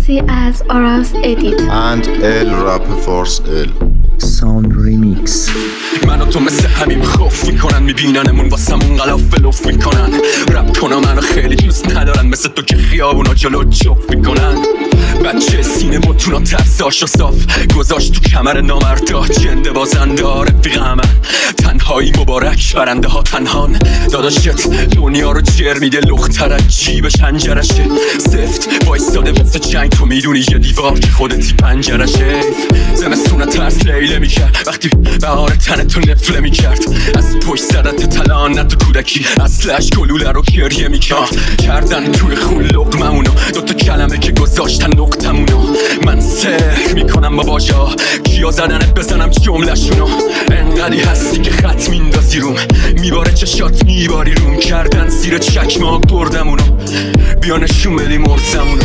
easy as Aras Edit and El Rap Force El Sound Remix. من و تو مثل همین خوف میکنن، میبیننمون واسمون غلاف لف میکنن. رپ کنم منو خیلی دوست ندارن، مثل تو که خیابونا جلو جفت میکنن. بچه سینه متونا ترساش و صاف گذاشت تو کمر نامردا، جنده بازنده ها رفیق همه تنهایی مبارک برنده ها تنهان. داداشت دنیا رو جر میده، لخترک جیبش هنجرشه سفت وایستاده واسه جنگ. تو میدونی یه دیوار که خودتی پنجرشه. زمستونه ترس لیله میکرد وقتی بهار تن تو نفله میکرد. از پشت سرت تلانت تو کودکی اصلش گلوله رو گریه میکرد. کردن توی خون لقممونو، دوتا کلمه که گذاشتن نقطمونو. من سحر میکنم با باجا کیا زدنت بزنم جمله‌شونو. انقدی هستی که خط میندازی روم، میباره چشات میباری روم. کردن زیر چکمه بردمونو، بیا نشون بدی مرزمونو.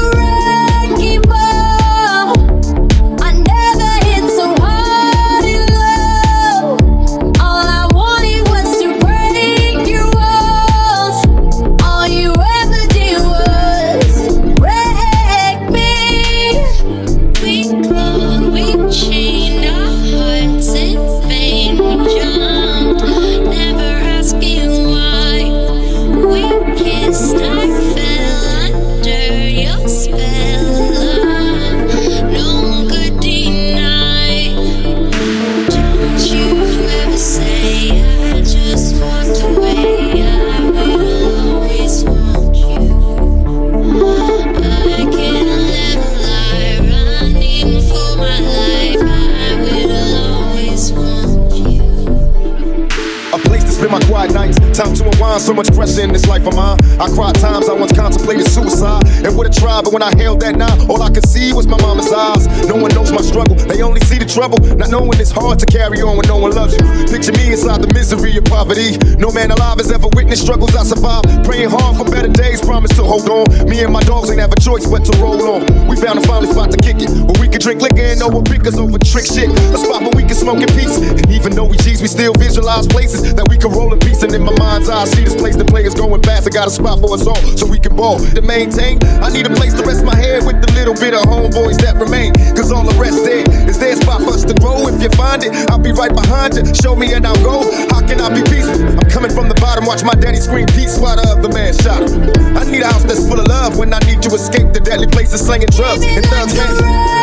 My quiet nights, time to unwind. So much pressure in this life of mine. I cried times I once contemplated suicide and would have tried, but when I held that knife, all I could see was my mama's eyes. No one knows my struggle, they only see the trouble. Not knowing it's hard to carry on when no one loves you. Picture me inside the misery of poverty. No man alive has ever witnessed struggles I survived. Praying hard for better days, promise to hold on. Me and my dogs ain't have a choice but to roll on. We found a finally spot to kick it, where we could drink liquor and no one pick us over trick shit. A spot where we can smoke in peace. And even though we G's, we still visualize places that we can roll in peace. And in my mind's eye, I see this place the players going fast. I got a spot for us all so we can ball. To maintain, I need a place to rest my head with the little bit of homeboys that remain. Cause all the rest there is their spot for us to grow. If you find it, I'll be right behind you. Show me and I'll go. How can I be peaceful? I'm coming from the bottom, watch my daddy scream peace while the other man shot him. I need a house that's full of love when I need to escape the deadly places slinging drugs and thugs hands.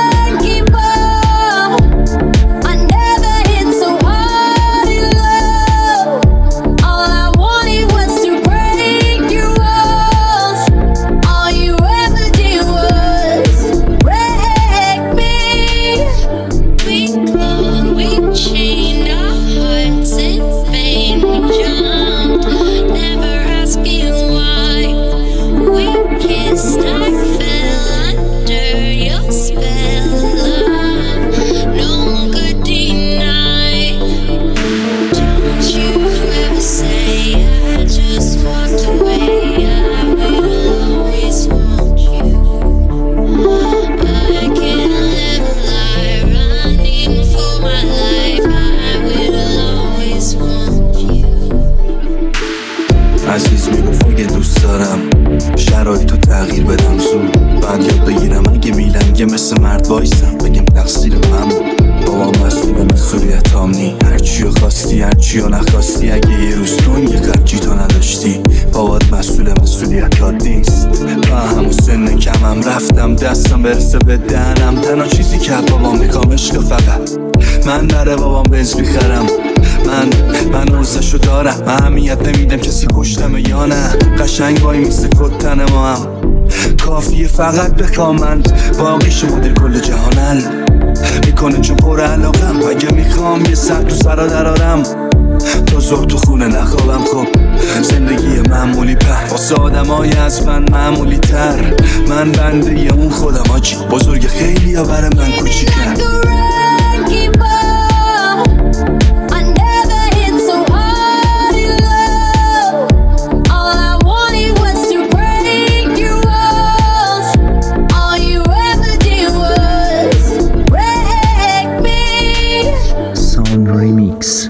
عزیز میگفت اگه دوست دارم شرایطو تغییر بدم زود. بعد یاد بگیرم اگه میلنگه مثل مرد وایسم بگم تقصیر من بود. بابا مسئولیتام نی، هرچیو خواستی هرچیو نخواستی. اگه یه روز تو یه خرجی تو نداشتی، بابات مسئولیتات نیست. با همون سن کمم رفتم دستم برسه به دهنم. تنها چیزی که بابام میخوام عشق فقط من نره بابام بنز بیخرم. من ارزشو دارم، اهمیت نمیدم کسی کشتمه یا نه. قشنگ وای میسه کتن ما هم کافیه فقط بخوام. من باقیشو مدر کل جهانل میکنه چون پر علاقم. اگه میخوام یه سر تو سرا درارم تا زور تو خونه نخوابم. خب زندگی معمولی پر واسه آدمای از من معمولی تر. من بنده یه اون خودم آجی، بزرگ خیلی ها برای من کوچیکن. Sound Remix.